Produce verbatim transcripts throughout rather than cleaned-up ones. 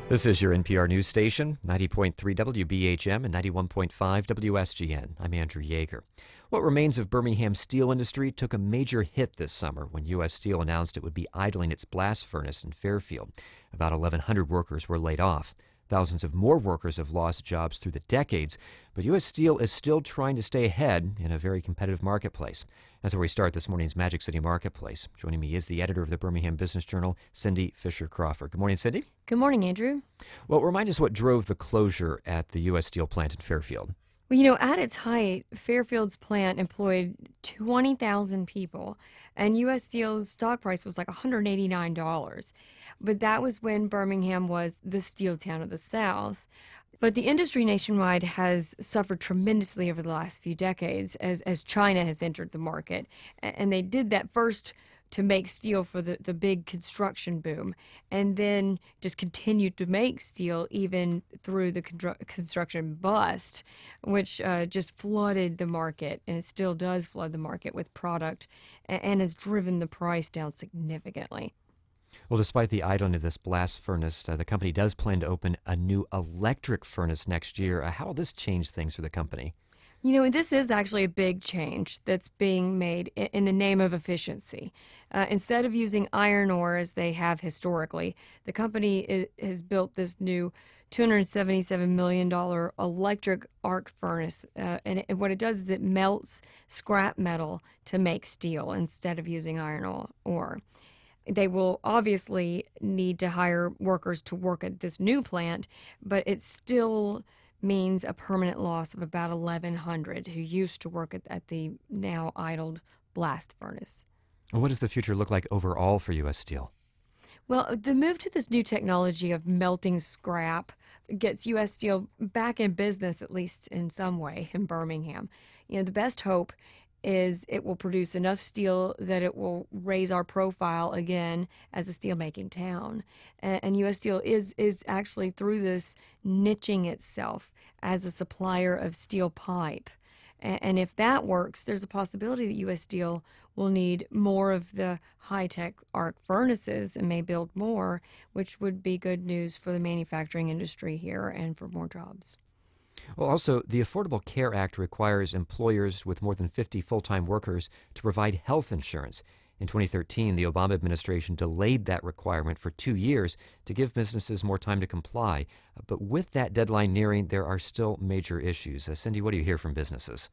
This is your N P R news station, ninety point three W B H M and ninety-one point five W S G N. I'm Andrew Yeager. What remains of Birmingham's steel industry took a major hit this summer when U S. Steel announced it would be idling its blast furnace in Fairfield. About eleven hundred workers were laid off. Thousands of more workers have lost jobs through the decades, but U S. Steel is still trying to stay ahead in a very competitive marketplace. That's where we start this morning's Magic City Marketplace. Joining me is the editor of the Birmingham Business Journal, Cindy Fisher-Crawford. Good morning, Cindy. Good morning, Andrew. Well, remind us what drove the closure at the U S. Steel plant in Fairfield. Well, you know, at its height, Fairfield's plant employed twenty thousand people, and U S. Steel's stock price was like one hundred eighty-nine dollars. But that was when Birmingham was the steel town of the South. But the industry nationwide has suffered tremendously over the last few decades as, as China has entered the market. And they did that first to make steel for the, the big construction boom, and then just continued to make steel even through the constru- construction bust, which uh, just flooded the market, and it still does flood the market with product, and, and has driven the price down significantly. Well, despite the idling of this blast furnace, uh, the company does plan to open a new electric furnace next year. Uh, how will this change things for the company? You know, this is actually a big change that's being made in the name of efficiency. Uh, instead of using iron ore as they have historically, the company is, has built this new two hundred seventy-seven million dollars electric arc furnace. Uh, and, it, what it does is it melts scrap metal to make steel instead of using iron ore. They will obviously need to hire workers to work at this new plant, but it still means a permanent loss of about eleven hundred who used to work at, at the now idled blast furnace. What does the future look like overall for U S. Steel? Well, the move to this new technology of melting scrap gets U S. Steel back in business, at least in some way, in Birmingham. You know, the best hope is it will produce enough steel that it will raise our profile again as a steelmaking town. And, and U S. Steel is is actually, through this, niching itself as a supplier of steel pipe. And, and if that works, there's a possibility that U S. Steel will need more of the high-tech arc furnaces and may build more, which would be good news for the manufacturing industry here and for more jobs. Well, also, the Affordable Care Act requires employers with more than fifty full-time workers to provide health insurance. In twenty thirteen, the Obama administration delayed that requirement for two years to give businesses more time to comply. But with that deadline nearing, there are still major issues. Uh, Cindy, what do you hear from businesses?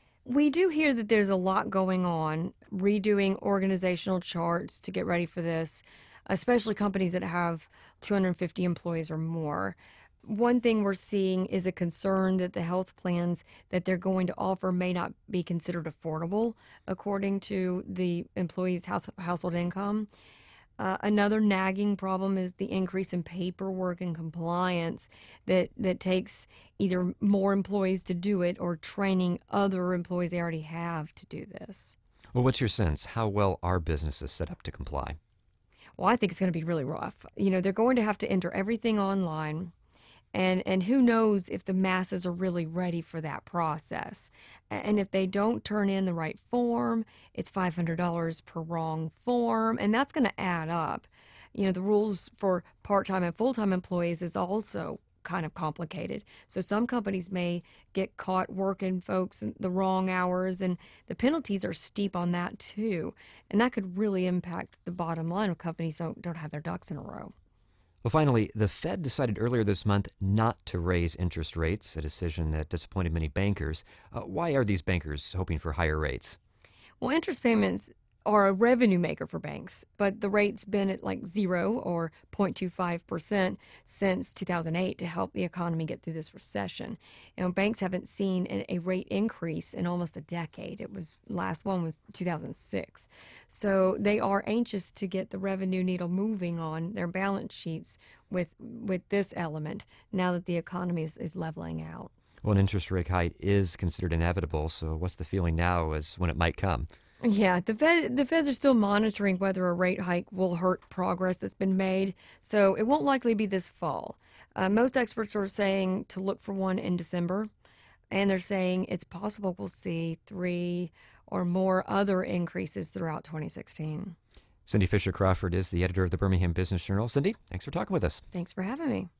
We do hear that there's a lot going on, redoing organizational charts to get ready for this, especially companies that have two hundred fifty employees or more. One thing we're seeing is a concern that the health plans that they're going to offer may not be considered affordable according to the employee's house, household income. Uh, another nagging problem is the increase in paperwork and compliance that, that takes either more employees to do it or training other employees they already have to do this. Well, what's your sense? How well are businesses set up to comply? Well, I think it's going to be really rough. You know, they're going to have to enter everything online. And and who knows if the masses are really ready for that process. And if they don't turn in the right form, it's five hundred dollars per wrong form, and that's going to add up. You know, the rules for part-time and full-time employees is also kind of complicated. So some companies may get caught working folks in the wrong hours, and the penalties are steep on that too. And that could really impact the bottom line if companies don't, don't have their ducks in a row. Well, finally, the Fed decided earlier this month not to raise interest rates, a decision that disappointed many bankers. Uh, why are these bankers hoping for higher rates? Well, interest payments are a revenue maker for banks, but the rate's been at like zero or zero point two five percent since two thousand eight to help the economy get through this recession. You know, banks haven't seen a rate increase in almost a decade. It was last one was two thousand six. So they are anxious to get the revenue needle moving on their balance sheets with with this element now that the economy is, is leveling out. Well, an interest rate hike is considered inevitable, so what's the feeling now as when it might come? Yeah, the Fed, the Feds are still monitoring whether a rate hike will hurt progress that's been made, so it won't likely be this fall. Uh, most experts are saying to look for one in December, and they're saying it's possible we'll see three or more other increases throughout twenty sixteen. Cindy Fisher-Crawford is the editor of the Birmingham Business Journal. Cindy, thanks for talking with us. Thanks for having me.